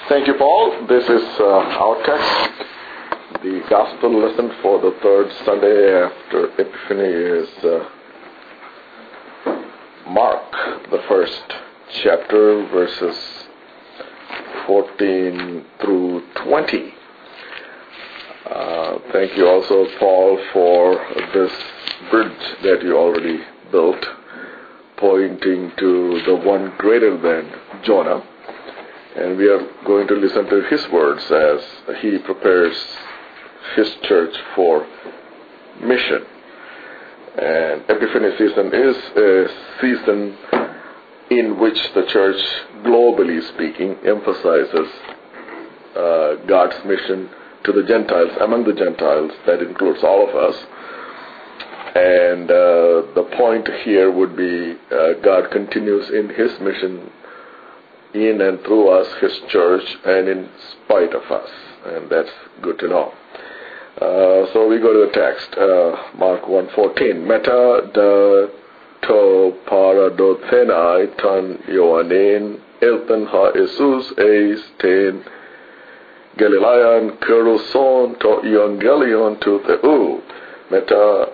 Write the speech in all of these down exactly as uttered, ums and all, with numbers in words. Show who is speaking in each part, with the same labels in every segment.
Speaker 1: Thank you, Paul. This is uh, our text. The gospel lesson for the third Sunday after Epiphany is uh, Mark, the first chapter, verses fourteen through twenty. Uh, thank you also, Paul, for this bridge that you already built, pointing to the one greater than Jonah. And we are going to listen to his words as he prepares his church for mission. And Epiphany season is a season in which the church, globally speaking, emphasizes uh, God's mission to the Gentiles, among the Gentiles. That includes all of us. And uh, the point here would be uh, God continues in his mission in and through us, his church, and in spite of us. And that's good to know. Uh, so we go to the text, uh, Mark one fourteen. Meta da to paradothenai tan Ioannin elten ha Jesus eis ten Galilean keruson to evangelion to theu. Meta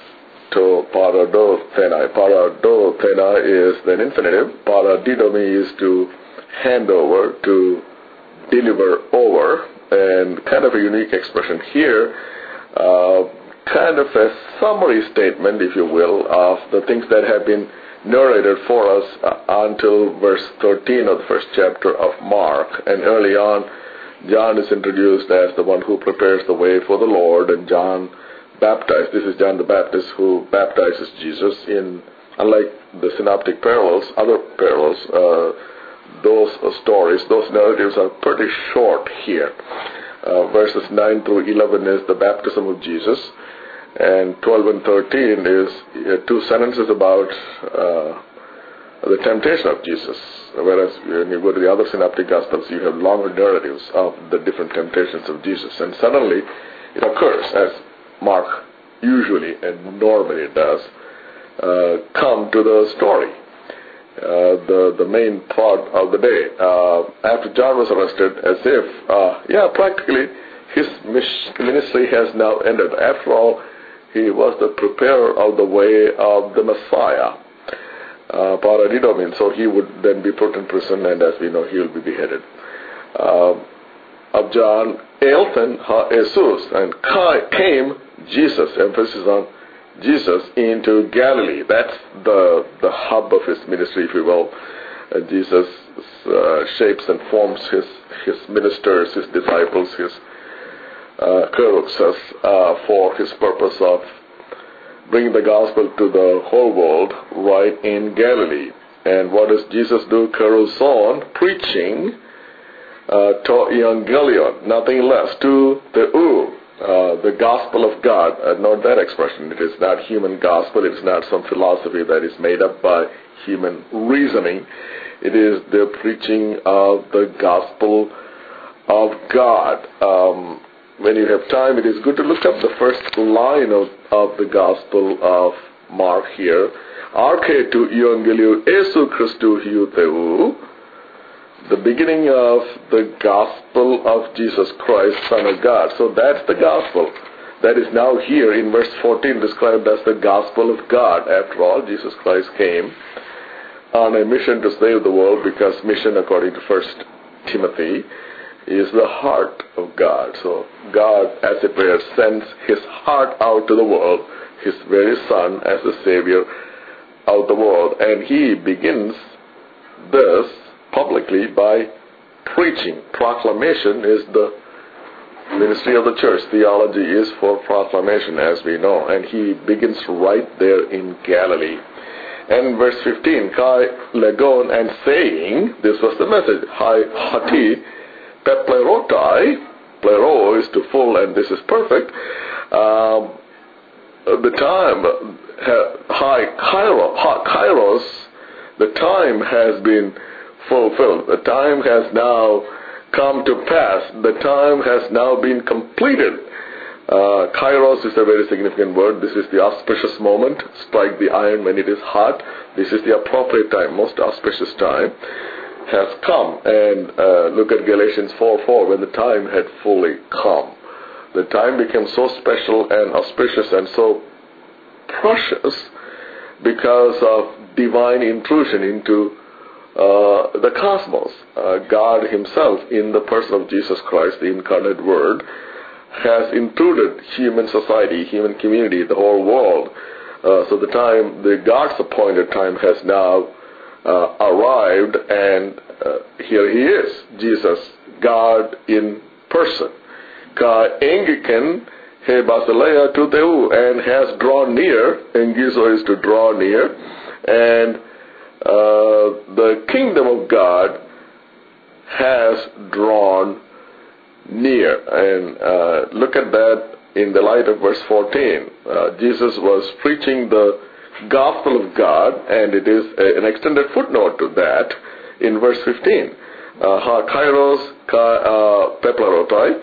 Speaker 1: to paradothenai. Paradothenai is the infinitive. Paradidomi is to hand over, to deliver over, and kind of a unique expression here, uh, kind of a summary statement, if you will, of the things that have been narrated for us uh, until verse thirteen of the first chapter of Mark. And early on, John is introduced as the one who prepares the way for the Lord, and John baptized. This is John the Baptist who baptizes Jesus in, unlike the synoptic parallels, other parallels, uh, those uh, stories, those narratives are pretty short here. Uh, verses nine through eleven is the baptism of Jesus, and twelve and thirteen is uh, two sentences about uh, the temptation of Jesus. Whereas when you go to the other synoptic gospels, you have longer narratives of the different temptations of Jesus. And suddenly it occurs, as Mark usually and normally does, uh, come to the story. Uh, the the main part of the day. Uh, after John was arrested, as if, uh, yeah, practically his ministry has now ended. After all, he was the preparer of the way of the Messiah, uh, Paradidomin, so he would then be put in prison, and as we know, he will be beheaded. Uh, of John, Elten ha Jesus, and came Jesus, emphasis on Jesus, into Galilee. That's the the hub of his ministry, if you will. Uh, Jesus uh, shapes and forms his his ministers, his disciples, his uh, keruxes, uh, for his purpose of bringing the gospel to the whole world right in Galilee. And what does Jesus do? Keruson, preaching uh, to evangelion, nothing less, to the u. Uh, the gospel of God, uh, note that expression. It is not human gospel. It is not some philosophy that is made up by human reasoning. It is the preaching of the gospel of God. Um, when you have time, it is good to look up the first line of, of the gospel of Mark here. Arche tu evangeliou Jesu Christou hiu theu. The beginning of the gospel of Jesus Christ, Son of God. So that's the gospel that is now here in verse fourteen described as the gospel of God. After all, Jesus Christ came on a mission to save the world, because mission, according to First Timothy, is the heart of God. So God, as it were, sends his heart out to the world, his very Son as the Savior of the world. And he begins this publicly by preaching. Proclamation is the ministry of the church. Theology is for proclamation, as we know. And he begins right there in Galilee. And verse fifteen, Kai legon, and saying, this was the message, Hai hati peplerotai, plero is to full, and this is perfect. Um, the time, Hai kairos, the time has been fulfilled. The time has now come to pass. The time has now been completed. Uh, kairos is a very significant word. This is the auspicious moment. Strike the iron when it is hot. This is the appropriate time, most auspicious time. has come. And uh, look at Galatians four four, when the time had fully come. The time became so special and auspicious and so precious because of divine intrusion into uh, the cosmos. Uh, God himself, in the person of Jesus Christ, the incarnate Word, has intruded human society, human community, the whole world. Uh, so the time, the God's appointed time has now uh, arrived, and uh, here he is, Jesus, God in person. Ka engiken he basileia to teu, and has drawn near. Engizo is to draw near, and uh, the kingdom of God has drawn near. And uh, look at that in the light of verse fourteen. Uh, Jesus was preaching the gospel of God, and it is a, an extended footnote to that in verse fifteen. Ha kairos ka peplarotai.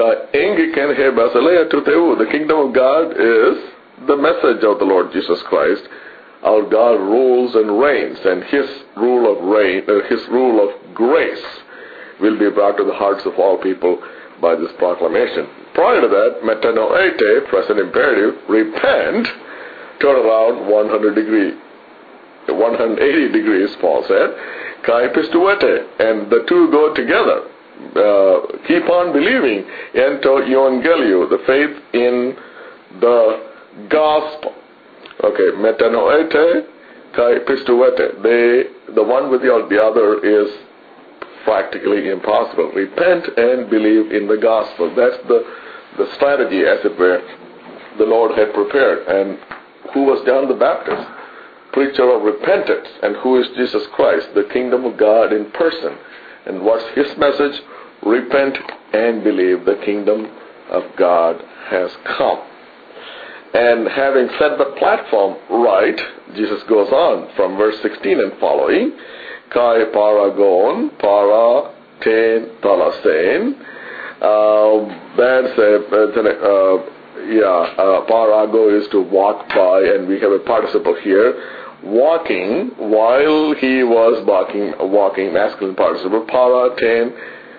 Speaker 1: The kingdom of God is the message of the Lord Jesus Christ. Our God rules and reigns, and His rule of reign, uh, His rule of grace, will be brought to the hearts of all people by this proclamation. Prior to that, metanoete, present imperative, repent, turn around one hundred degree, one hundred eighty degrees. Paul said, kai pistuete, and the two go together. Uh, keep on believing ento euangelio, the faith in the gospel. Okay, metanoete kai pistuete. They, the one without the other is practically impossible. Repent and believe in the gospel. That's the the strategy, as it were, the Lord had prepared. And who was John the Baptist? Preacher of repentance. And who is Jesus Christ? The kingdom of God in person. And what's his message? Repent and believe, the kingdom of God has come. And having set the platform right, Jesus goes on from verse sixteen and following. Kai paragon para ten talasen. That's a, uh, yeah, uh, parago is to walk by, and we have a participle here. Walking, while he was walking, walking masculine participle, para ten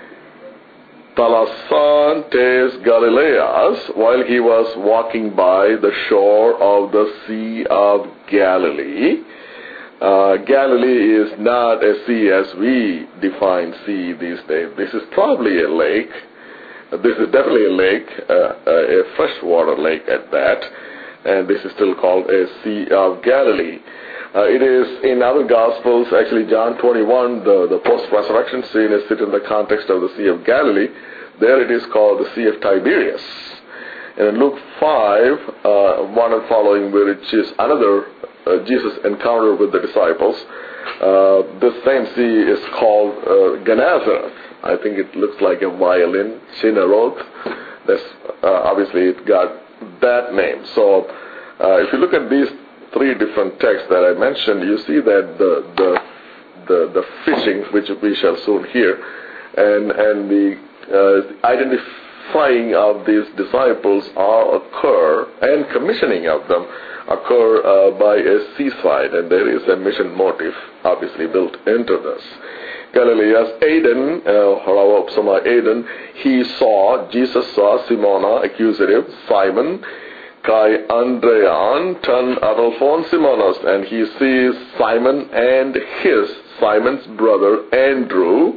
Speaker 1: talasantes Galileas, while he was walking by the shore of the Sea of Galilee. Uh, Galilee is not a sea as we define sea these days. This is probably a lake. This is definitely a lake, uh, a freshwater lake at that, and this is still called a Sea of Galilee. Uh, it is in other Gospels, actually John twenty-one, the, the post-resurrection scene is set in the context of the Sea of Galilee. There it is called the Sea of Tiberias. And in Luke five, uh, one and following, which is another uh, Jesus encounter with the disciples, uh, this same sea is called uh, Gennesaret. I think it looks like a violin, Chinnaroth. That's uh, obviously it got that name. So uh, if you look at these three different texts that I mentioned, you see that the the the, the fishing, which we shall soon hear, and and the uh, identifying of these disciples are occur, and commissioning of them occur uh, by a seaside, and there is a mission motive obviously built into this. Galileas Aden, uh, Aden, he saw, Jesus saw Simona, accusative, Simon, Kai Andrean, Tan Adolphon Simonos, and he sees Simon and his, Simon's brother Andrew,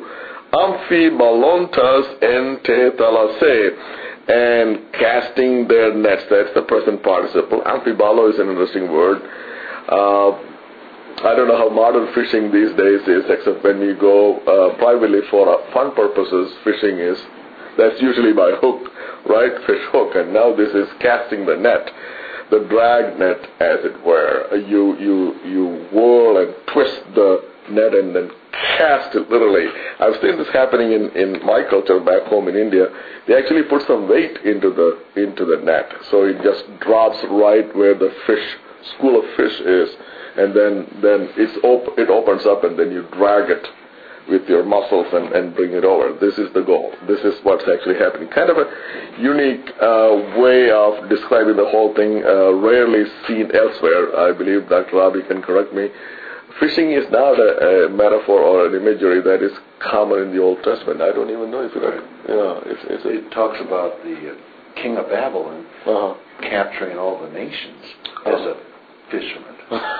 Speaker 1: Amphibalontas ente thalase, and casting their nets. That's the present participle. Amphibalo is an interesting word. Uh, I don't know how modern fishing these days is, except when you go uh, privately for uh, fun purposes, fishing is, that's usually by hook, right? Fish hook. And now this is casting the net, the drag net, as it were. You you you whirl and twist the net and then cast it literally. I've seen this happening in, in my culture back home in India. They actually put some weight into the into the net, so it just drops right where the fish school of fish is, and then then it's op- it opens up, and then you drag it with your muscles and, and bring it over. This is the goal. This is what's actually happening. Kind of a unique uh, way of describing the whole thing, uh, rarely seen elsewhere. I believe Doctor Rabi can correct me. fishing is not a, a metaphor or an imagery that is common in the Old Testament. I don't even know if it.
Speaker 2: Right.
Speaker 1: Yeah, it's, it's a,
Speaker 2: it talks about the uh, king of Babylon
Speaker 1: uh-huh.
Speaker 2: capturing all the nations as
Speaker 1: uh-huh.
Speaker 2: a fisherman.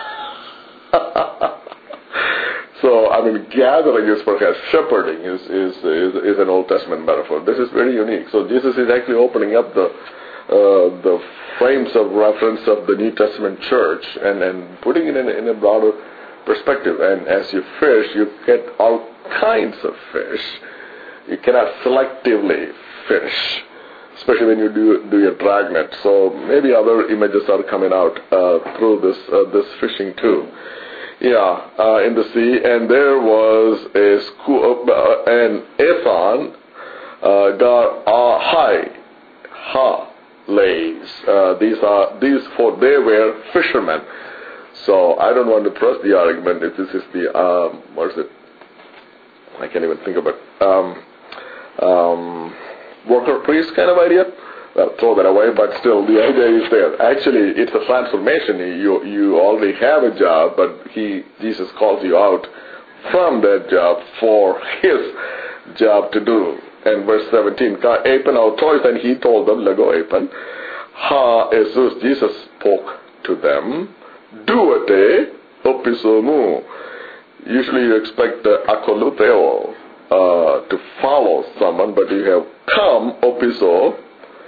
Speaker 1: So, I mean, gathering is perhaps shepherding is, is, is, is an Old Testament metaphor. This is very unique. So Jesus is actually opening up the uh, the frames of reference of the New Testament church and, and putting it in a, in a broader perspective. And as you fish, you get all kinds of fish. You cannot selectively fish, especially when you do do your dragnet. So maybe other images are coming out uh, through this uh, this fishing too. Yeah, uh, in the sea, and there was a school, uh, an Ethan, uh, got uh, high, ha, lays. Uh, these are these four. They were fishermen. So I don't want to trust the argument if this is the um, what is it? I can't even think of it. Um, um, worker priest kind of idea. Well, throw that away, but still, the idea is there. Actually, it's a transformation. You you already have a job, but he Jesus calls you out from that job for his job to do. And verse seventeen, Ka Apen autois, and he told them, Lego Apen, Ha Jesus, Jesus spoke to them, Duate opisomu. Usually you expect the akoluteo uh, to follow someone, but you have come opiso,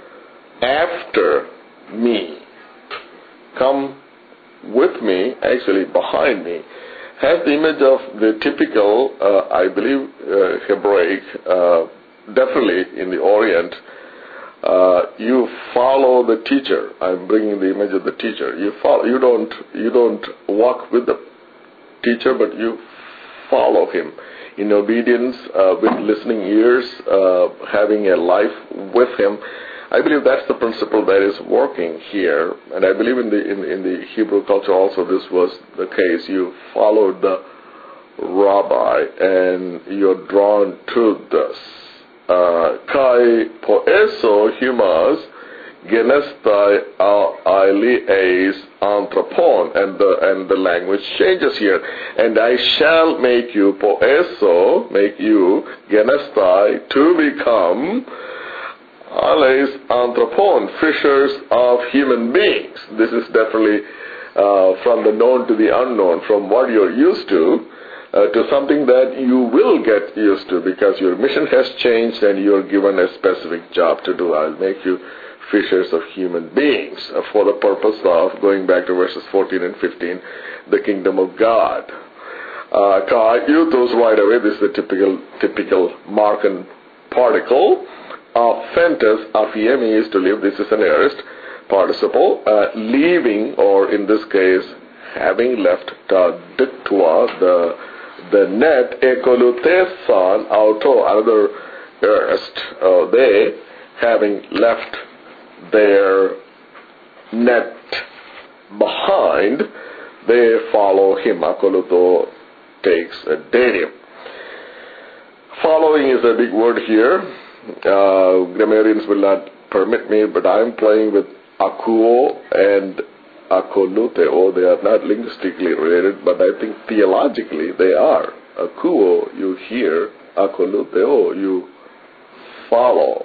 Speaker 1: after me. Come with me, actually behind me, has the image of the typical, uh, I believe, uh, Hebraic, uh, definitely in the Orient, uh, you follow the teacher. I'm bringing the image of the teacher. You follow. You don't. You don't walk with the teacher, but you follow him in obedience, uh, with listening ears, uh, having a life with him. I believe that's the principle that is working here, and I believe in the in, in the Hebrew culture also this was the case. You followed the rabbi, and you're drawn to this. Kai poeso humas genestai aileis anthropon, and the and the language changes here. And I shall make you poeso, make you genestai, to become Ales anthropon, fishers of human beings. This is definitely uh, from the known to the unknown, from what you're used to uh, to something that you will get used to, because your mission has changed and you're given a specific job to do. I'll make you fishers of human beings uh, for the purpose of, going back to verses fourteen and fifteen, the kingdom of God. Uh, you those right away, this is the typical, typical Markan particle. Fentes, afiemi is to live. This is an aorist participle. Uh, leaving, or in this case, having left, ta dictua, the the net, ekolutesan auto, another aorist. Uh, they, having left their net behind, they follow him. Akoluto takes a dative. Following is a big word here. Uh, grammarians will not permit me, but I'm playing with akuo and akoluteo. They are not linguistically related, but I think theologically they are. Akuo, you hear. Akoluteo, you follow.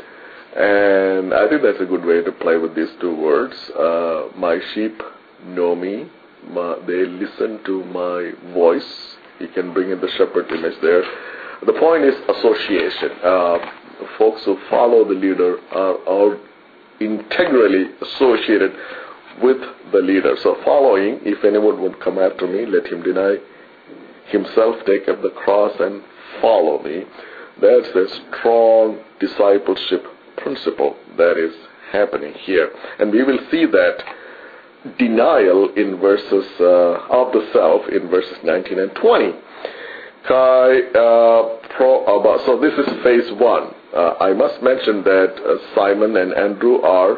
Speaker 1: And I think that's a good way to play with these two words. Uh, my sheep know me. My, they listen to my voice. You can bring in the shepherd image there. The point is association. Uh, folks who follow the leader are, are integrally associated with the leader. So following, if anyone would come after me, let him deny himself, take up the cross and follow me. That's a strong discipleship principle that is happening here. And we will see that denial in verses uh, of the self in verses nineteen and twenty. Kai, uh, pro, uh, so this is phase one. Uh, I must mention that uh, Simon and Andrew are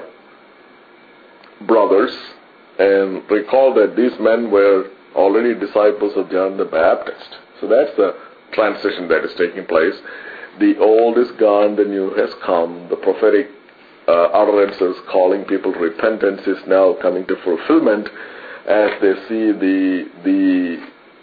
Speaker 1: brothers, and recall that these men were already disciples of John the Baptist. So that's the transition that is taking place. The old is gone, the new has come. The prophetic uh, utterances calling people to repentance is now coming to fulfillment as they see the the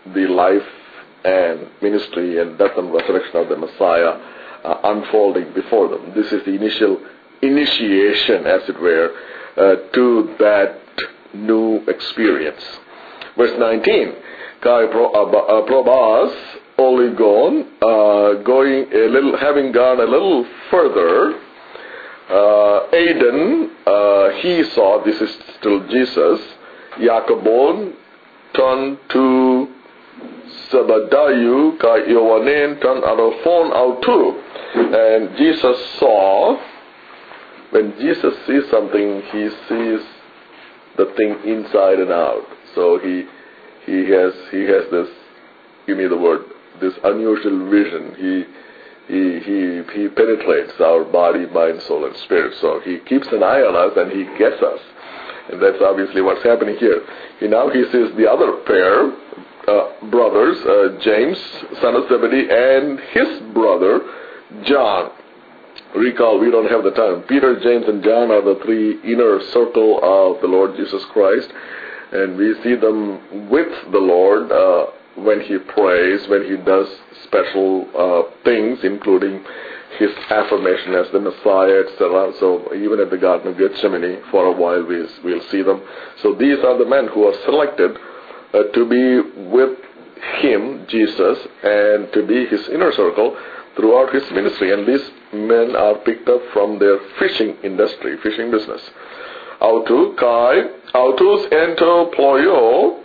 Speaker 1: the life and ministry and death and resurrection of the Messiah uh, unfolding before them. This is the initial initiation, as it were, uh, to that new experience. Verse nineteen, Kai probas oligon, uh, going a little, having gone a little further, uh, Aiden, uh, he saw, this is still Jesus, Jacobon turned to Zebediah, Kai Yohanan turned Araphon out too. And Jesus saw, when Jesus sees something, he sees the thing inside and out. So he he has he has this, give me the word, this unusual vision. He he he he penetrates our body, mind, soul, and spirit. So he keeps an eye on us and he gets us. And that's obviously what's happening here. He, now he sees the other pair, uh, brothers, uh, James, son of Zebedee, and his brother, John. Recall, we don't have the time. Peter, James, and John are the three inner circle of the Lord Jesus Christ. And we see them with the Lord uh, when He prays, when He does special uh, things, including His affirmation as the Messiah, et cetera. So even at the Garden of Gethsemane, for a while we, we'll see them. So these are the men who are selected uh, to be with Him, Jesus, and to be His inner circle throughout His ministry. And these men are picked up from their fishing industry, fishing business. Autu kai, autus ento ployo,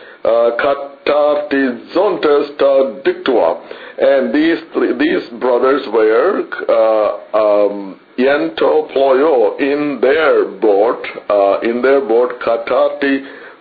Speaker 1: katartizontes ta dictua. And these these brothers were uh, um, ento ployo in their boat, uh, in their boat katartizontas.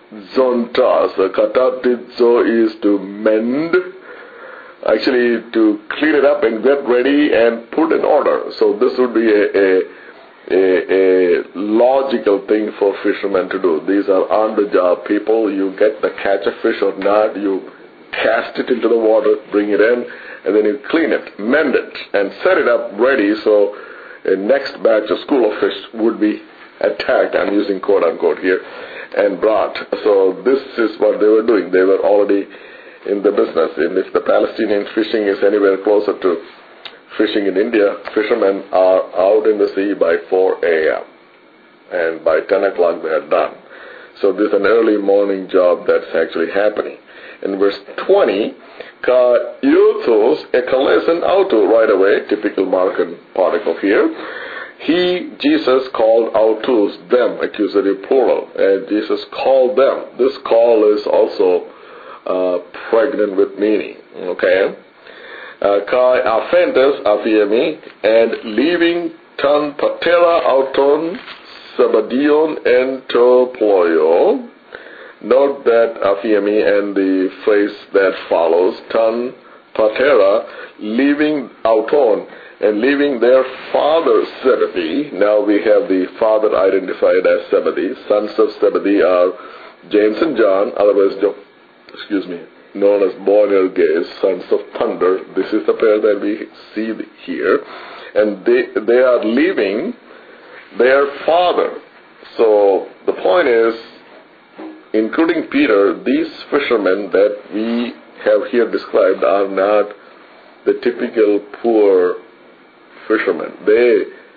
Speaker 1: Katartizo is to mend, actually to clean it up and get ready and put in order. So this would be a, a, a, a logical thing for fishermen to do. These are on-the-job people. You get the catch a fish or not, you cast it into the water, bring it in, and then you clean it, mend it, and set it up ready so a next batch of school of fish would be attacked, I'm using quote-unquote here, and brought. So this is what they were doing. They were already in the business. And if the Palestinian fishing is anywhere closer to fishing in India, fishermen are out in the sea by four a.m. and by ten o'clock they are done. So this is an early morning job that's actually happening. In verse twenty, ka euthos ekalesin auto, right away, typical Markan particle here. He, Jesus, called autos, them, accusative plural, and Jesus called them. This call is also Uh, pregnant with meaning. Okay? Kai afentes afiemi, and leaving tan patera auton sabadion ento ployo. Note that afiemi and the phrase that follows, tan patera, leaving auton, and leaving their father Zebedee. Now we have the father identified as Zebedee. Sons of Zebedee are James and John, otherwise John. excuse me, known as Boanerges, sons of thunder. This is the pair that we see here. And they they are leaving their father. So the point is, including Peter, these fishermen that we have here described are not the typical poor fishermen. They,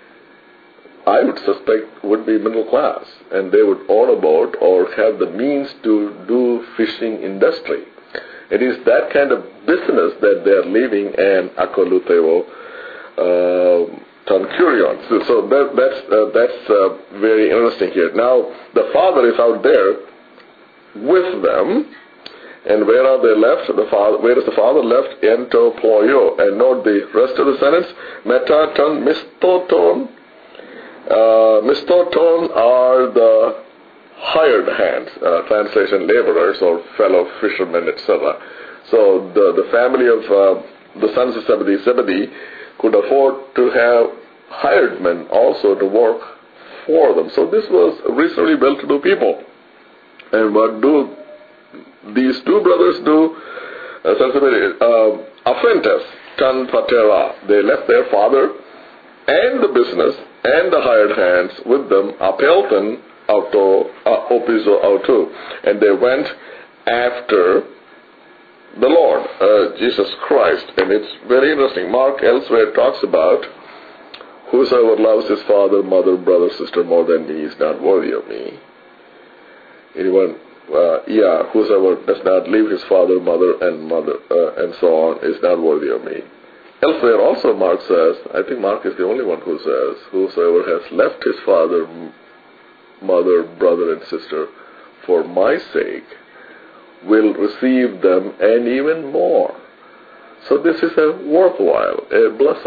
Speaker 1: I would suspect, would be middle class, and they would own a boat or have the means to do fishing industry. It is that kind of business that they are leaving, and akoluteo tankurion. So, so that, that's uh, that's uh, very interesting here. Now the father is out there with them, and where are they left? The father, where is the father left? Ento ployo. And note the rest of the sentence: metaton mistoton. Uh, mistoton are the hired hands, uh, translation laborers or fellow fishermen, et cetera. So the, the family of uh, the sons of Zebedee, Zebedee could afford to have hired men also to work for them. So this was reasonably well-to-do people. And what do these two brothers do? Uh, sons of Zebedee, uh, Afentes, tan patera. They left their father and the business and the hired hands with them, apelton auto, uh, opizo auto, and they went after the Lord, uh, Jesus Christ. And it's very interesting. Mark elsewhere talks about, whosoever loves his father, mother, brother, sister more than me is not worthy of me. Anyone, uh, yeah, whosoever does not leave his father, mother, and mother, uh, and so on, is not worthy of me. Elsewhere also Mark says, I think Mark is the only one who says, whosoever has left his father, mother, brother, and sister for my sake will receive them and even more. So this is a worthwhile, a blessed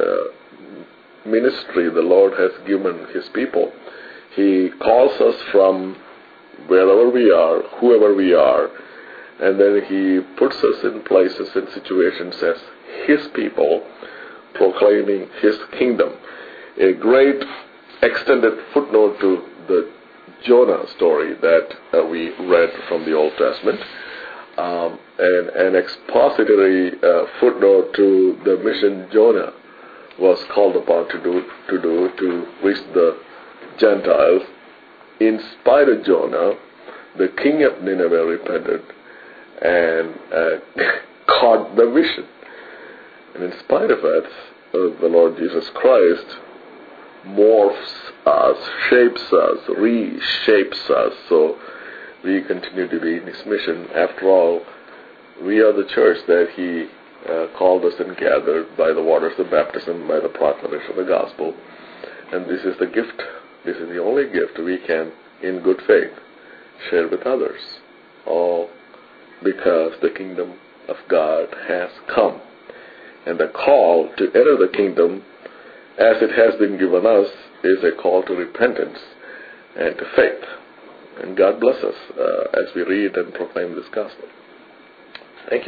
Speaker 1: uh, ministry the Lord has given his people. He calls us from wherever we are, whoever we are, and then he puts us in places and situations as his people, proclaiming his kingdom. A great extended footnote to the Jonah story that uh, we read from the Old Testament, um, and an expository uh, footnote to the mission Jonah was called upon to do to do to reach the Gentiles. In spite of Jonah, the king of Nineveh repented and uh, caught the vision. And in spite of it, uh, the Lord Jesus Christ morphs us, shapes us, reshapes us, so we continue to be in his mission. After all, we are the church that he uh, called us and gathered by the waters of baptism, by the proclamation of the gospel. And this is the gift, this is the only gift we can, in good faith, share with others. All because the kingdom of God has come. And the call to enter the kingdom, as it has been given us, is a call to repentance and to faith. And God bless us uh, as we read and proclaim this gospel. Thank you.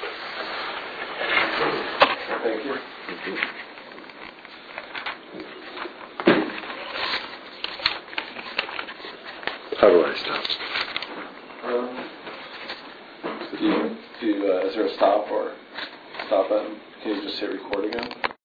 Speaker 2: Thank you.
Speaker 1: How do I stop?
Speaker 3: Um, do you, do you, uh, is there a stop or stop button? Can you just hit record again?